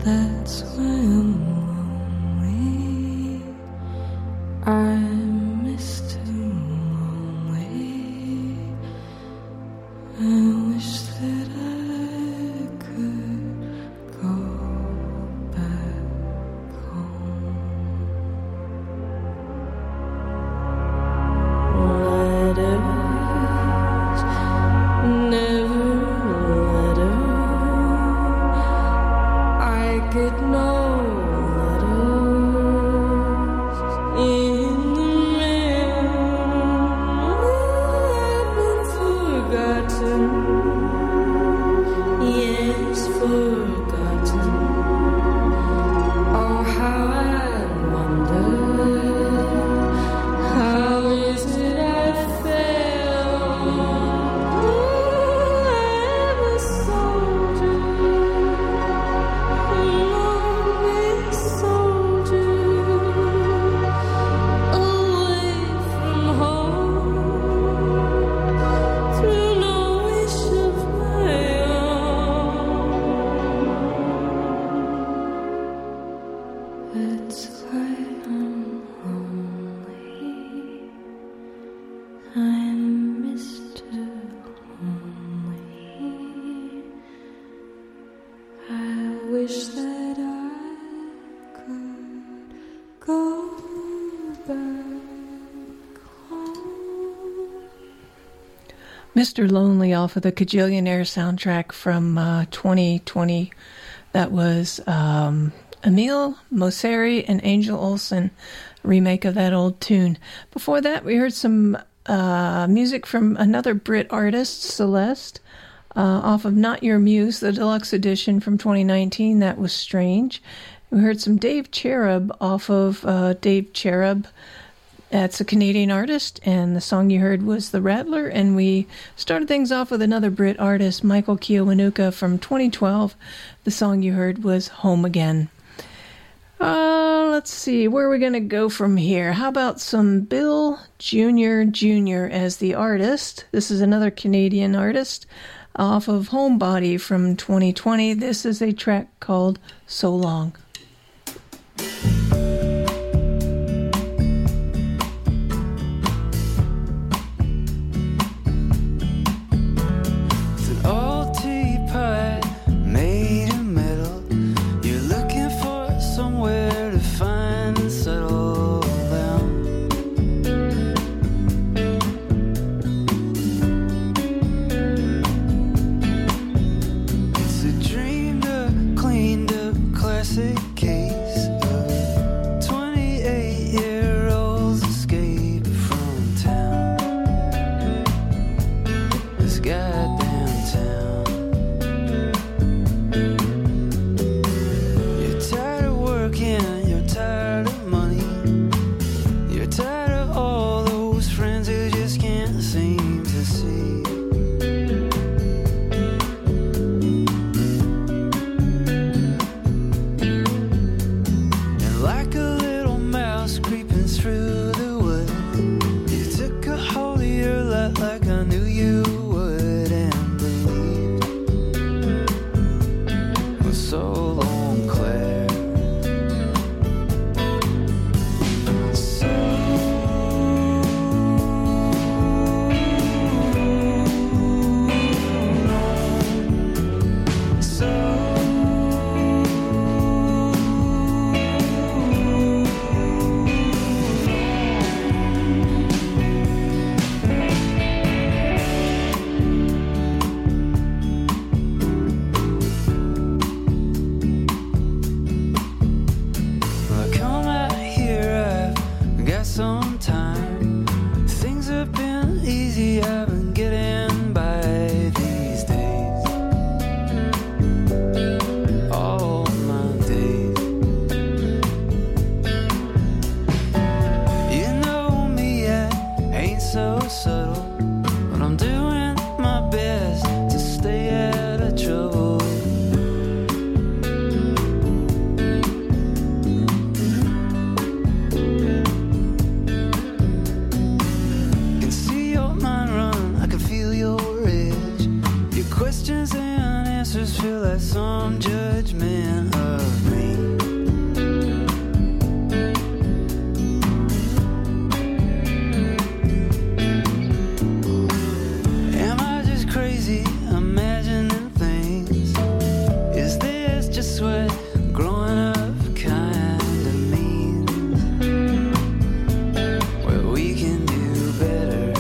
That's why I'm lonely. I'm Mr. Lonely. I wish that I could go back home. Letters, never letter. I get no letters in the mail. I've been forgotten. Yes, forgotten. Oh, how I wonder. How is it I fell? I'm a soldier, lonely soldier, away from home, through no wish of my own. That's why I'm lonely. I'm Mr. Lonely. I wish that I could go back home. Mr. Lonely off of the Kajillionaire soundtrack from 2020. That was Emil Mosseri and Angel Olsen remake of that old tune. Before that, we heard some music from another Brit artist, Celeste, off of Not Your Muse, the deluxe edition from 2019. That was Strange. We heard some Dave Cherub off of Dave Cherub. That's a Canadian artist, and the song you heard was The Rattler, and we started things off with another Brit artist, Michael Kiwanuka from 2012. The song you heard was Home Again. Let's see, where are we going to go from here? How about some Bill Jr. as the artist? This is another Canadian artist off of Homebody from 2020. This is a track called So Long. It's an old teapot made of metal. You're looking for somewhere to find and settle down. It's a dreamed up, cleaned up classic case of 28-year-olds escape from town. This goddamn town. You're tired of working, you're tired of money, you're tired of all those friends who just can't seem to see. And like a little mouse creeping through the woods, you took a hold of your life like I knew you would and believed. For so long, Claire. So some judgment of me. Am I just crazy imagining things? Is this just what growing up kind of means? Well, we can do better.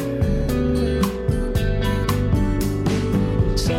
So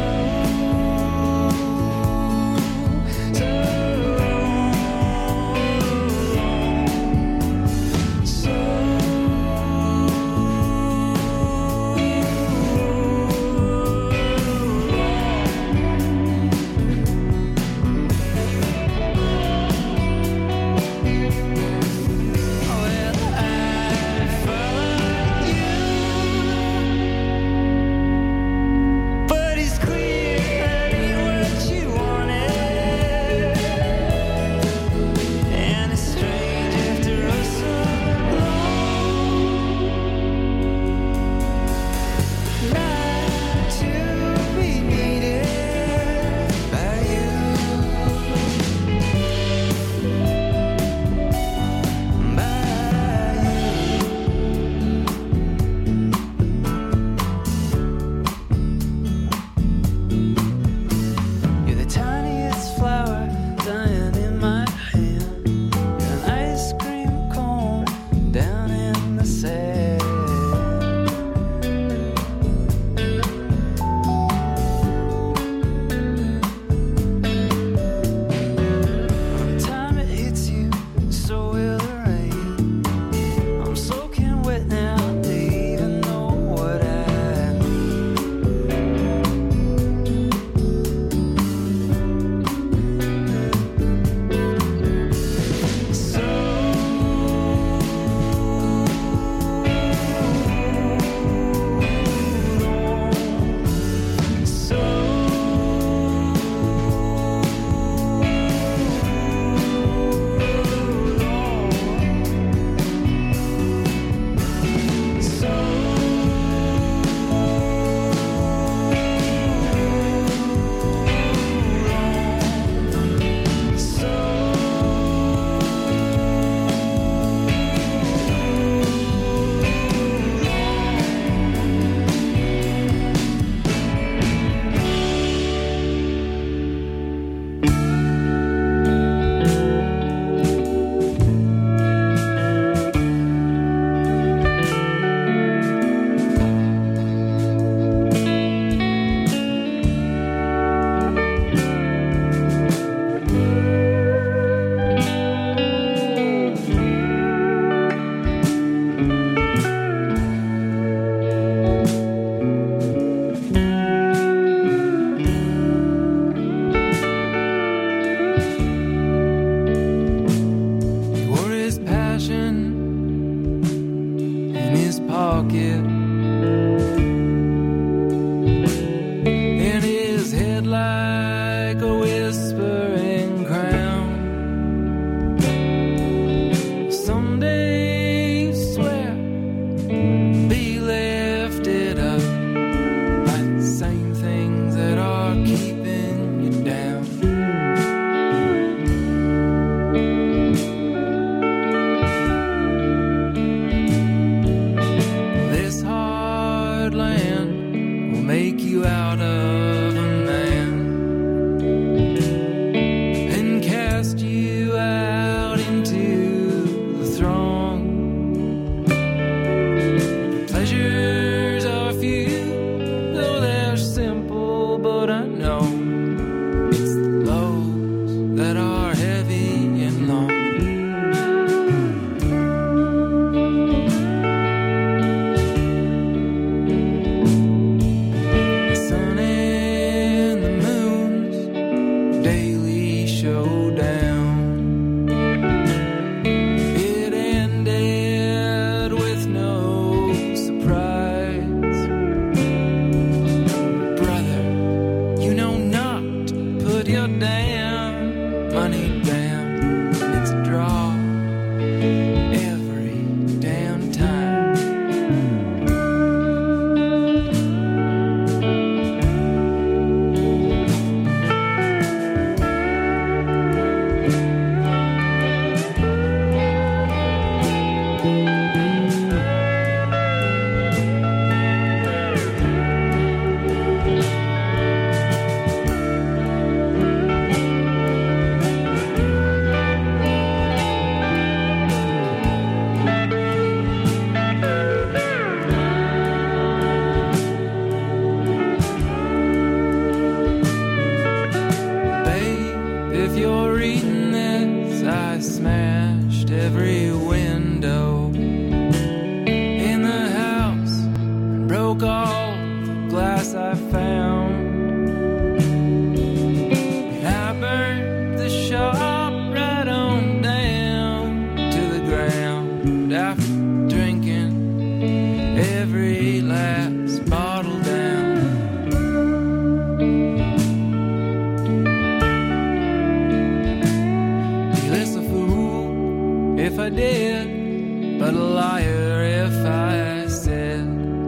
did, but a liar if I said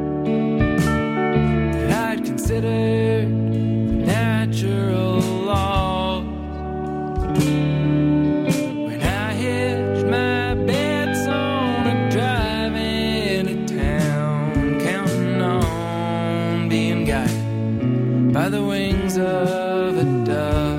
that I'd considered the natural laws. When I hitched my bets on a drive into town, counting on being guided by the wings of a dove.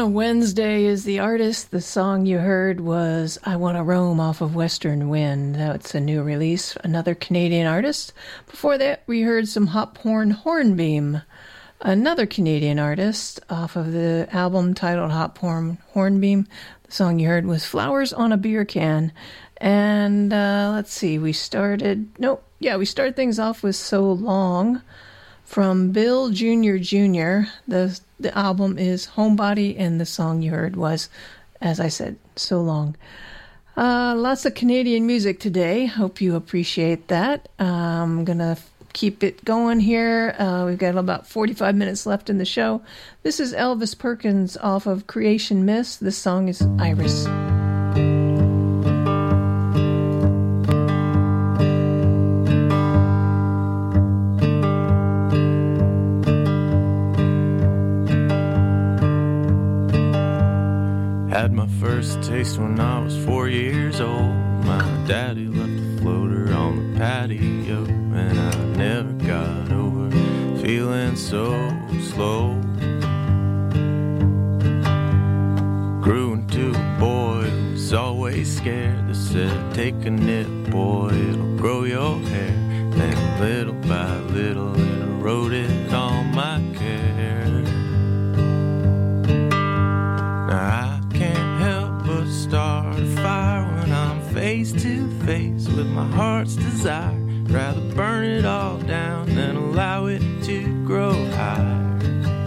a Wednesday is the artist. The song you heard was I Want to Roam off of Western Wind. That's a new release, another Canadian artist. Before that, we heard some Hop Horn Hornbeam, another Canadian artist off of the album titled Hop Horn Hornbeam. The song you heard was Flowers on a Beer Can. And let's see, we started things off with So Long from Bill Jr. Jr. The album is Homebody, and the song you heard was, as I said, So Long. Lots of Canadian music today. Hope you appreciate that. I'm going to keep it going here. We've got about 45 minutes left in the show. This is Elvis Perkins off of Creation Mist. This song is Iris. Had my first taste when I was 4 years old. My daddy left a floater on the patio, and I never got over feeling so slow. Grew into a boy who was always scared. They said, take a nip, boy, it'll grow your hair. Then little by little it eroded all my care. Now I can't help but start a fire when I'm face to face with my heart's desire. Rather burn it all down than allow it to grow higher.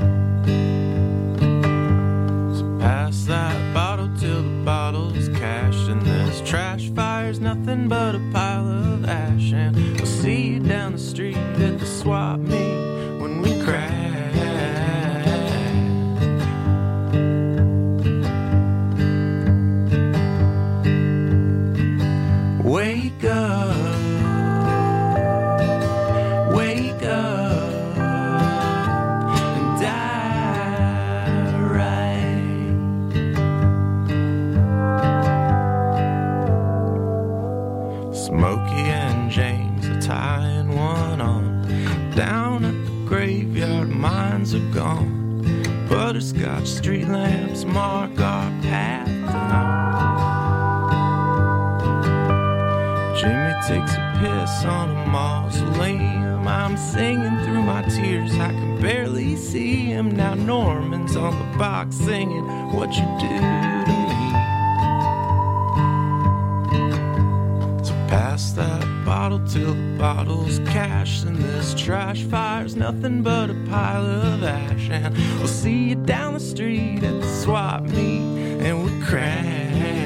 So pass that bottle till the bottle's cashed, and this trash fire's nothing but a pile of ash. And we'll see you down the street at the swap meet when we crash. Wake up, wake up, and die right. Smokey and James are tying one on. Down at the graveyard, mines are gone. Butterscotch street lamps mark our path tonight. Jimmy takes a piss on a mausoleum. I'm singing through my tears, I can barely see him. Now Norman's on the box singing, what you do to me. So pass that bottle till the bottle's cashed, and this trash fire's nothing but a pile of ash. And we'll see you down the street at the swap meet, and we'll crash.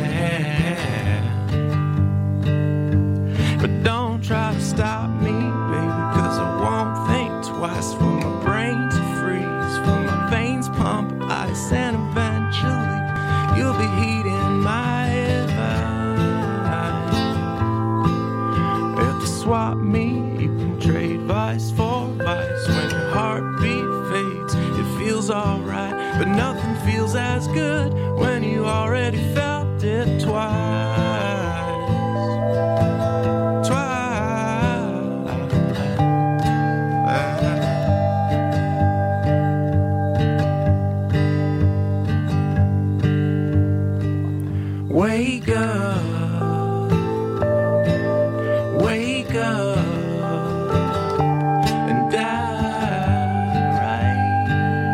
But don't try to stop me, baby, 'cause I won't think twice. For my brain to freeze, for my veins pump ice, and eventually you'll be heating my advice. At the swap meet, you can trade vice for vice. When your heartbeat fades, it feels alright, but nothing feels as good when you already felt it twice. Wake up, wake up, and die right.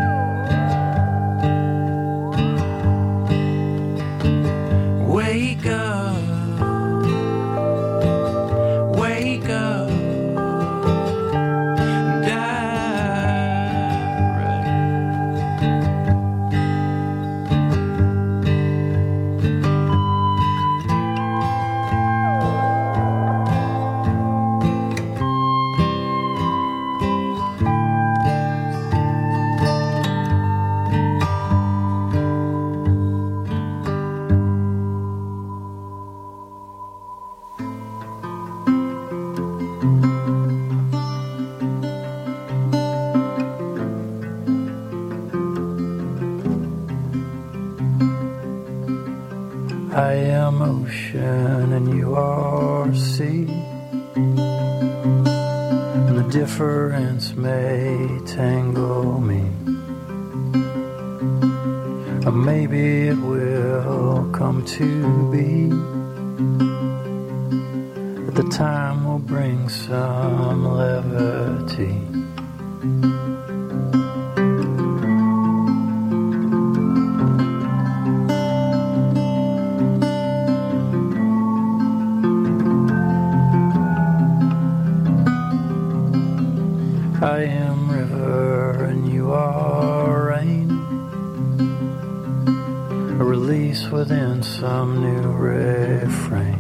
Wake up, wake up, and die right. I am ocean and you are sea, and the difference may tangle me. Or maybe it will come to be. The time will bring some levity. I am river and you are rain, a release within some new refrain,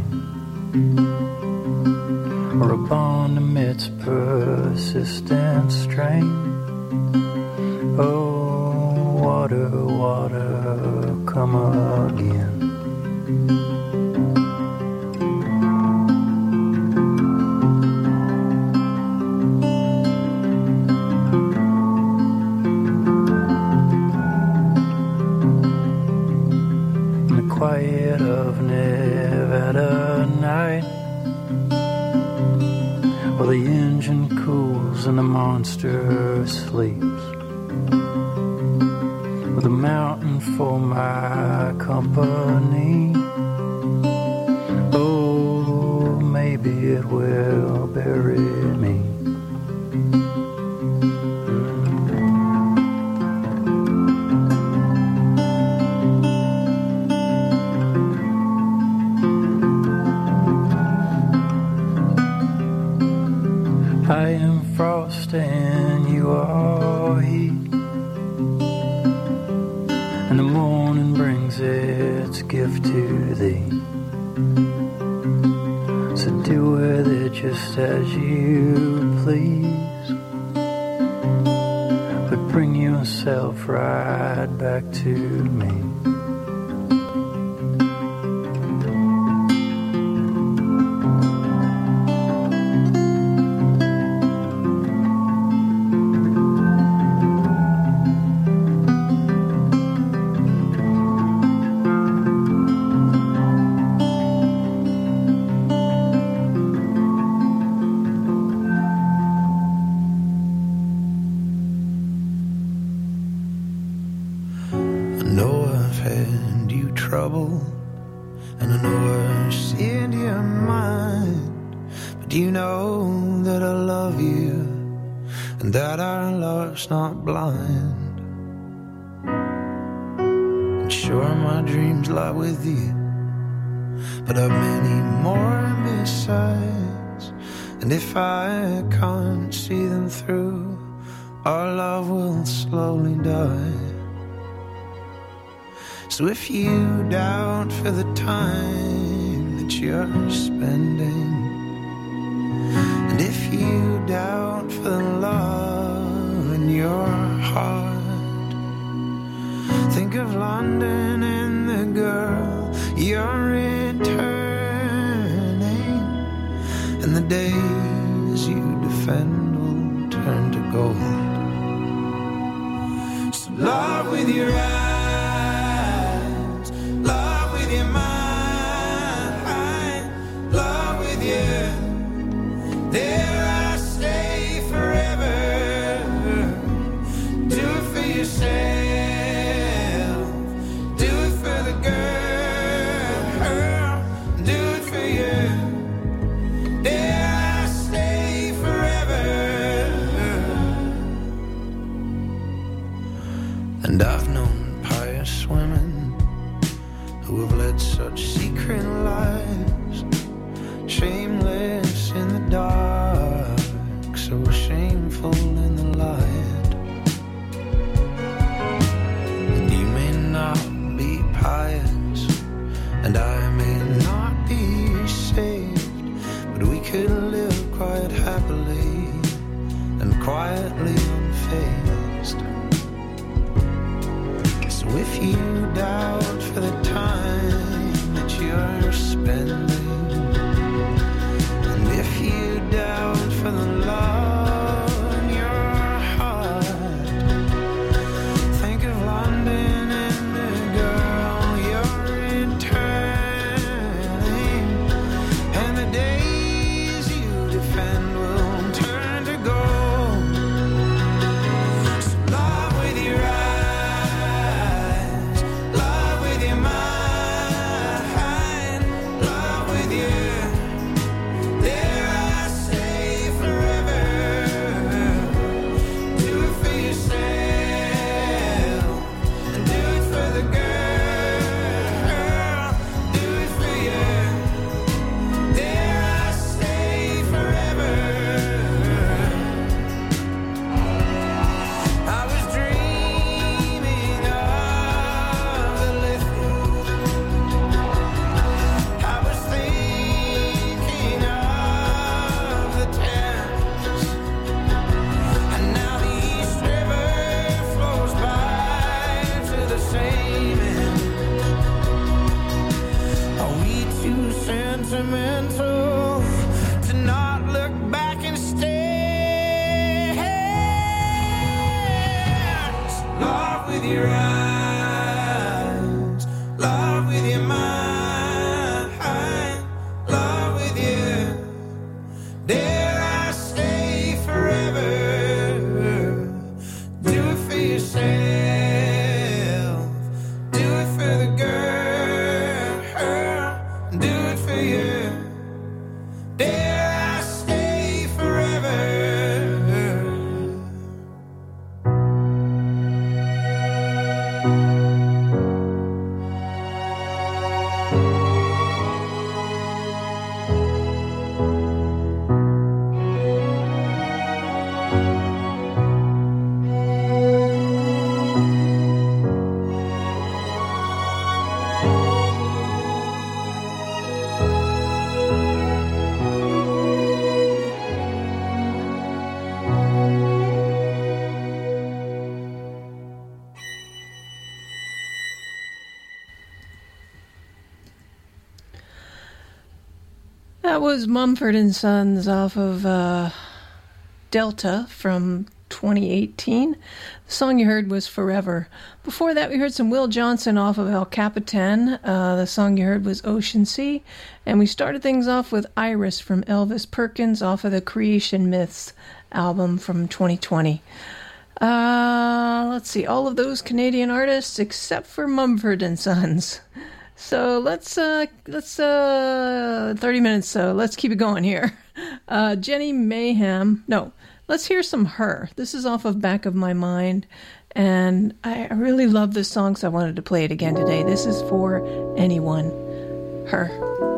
or a bond amidst persistent strain. Oh, water, water, come again. Quiet of Nevada night, while the engine cools and the monster sleeps, with a mountain for my company. Oh, maybe it will bury me. I am frost and you are heat, and the morning brings its gift to thee. So do with it just as you please, but bring yourself right back to me. Not blind, and sure my dreams lie with you, but I've many more besides, and if I can't see them through, our love will slowly die. So if you doubt for the time that you're spending, and if you doubt for the love your heart, think of London and the girl you're returning, and the days you defend will turn to gold. So love with your eyes, love with your mind, love with you. There I stay forever. Yourself, do it for the girl, do it for you. Dare I stay forever? And I've known pious women who have led such secret lives, shameless in the dark, so shameful in the light. Pious, and I may not be saved, but we could live quite happily and quietly unfazed. So if you doubt for the time that you're spending, and if you doubt for the love in your heart, think of London. look back and stare. Love with your eyes, love with your mind, love with you. Dare I stay forever? Do it for yourself, do it for the girl, do it for you. Dare I stay forever? That was Mumford & Sons off of Delta from 2018. The song you heard was Forever. Before that, we heard some Will Johnson off of El Capitan. The song you heard was Ocean Sea. And we started things off with Iris from Elvis Perkins off of the Creation Myths album from 2020. Let's see, all of those Canadian artists except for Mumford & Sons. So let's 30 minutes, so let's keep it going here. Jenny Mayhem, no, let's hear some Her. This is off of Back of My Mind, and I really love this song, so I wanted to play it again today. This is for anyone. Her.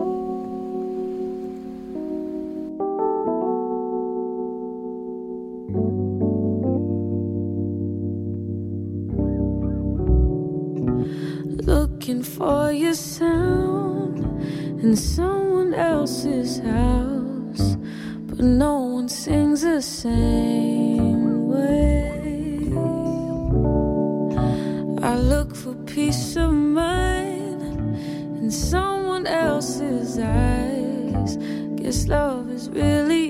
Looking for your sound in someone else's house, but no one sings the same way. I look for peace of mind in someone else's eyes. Guess love is really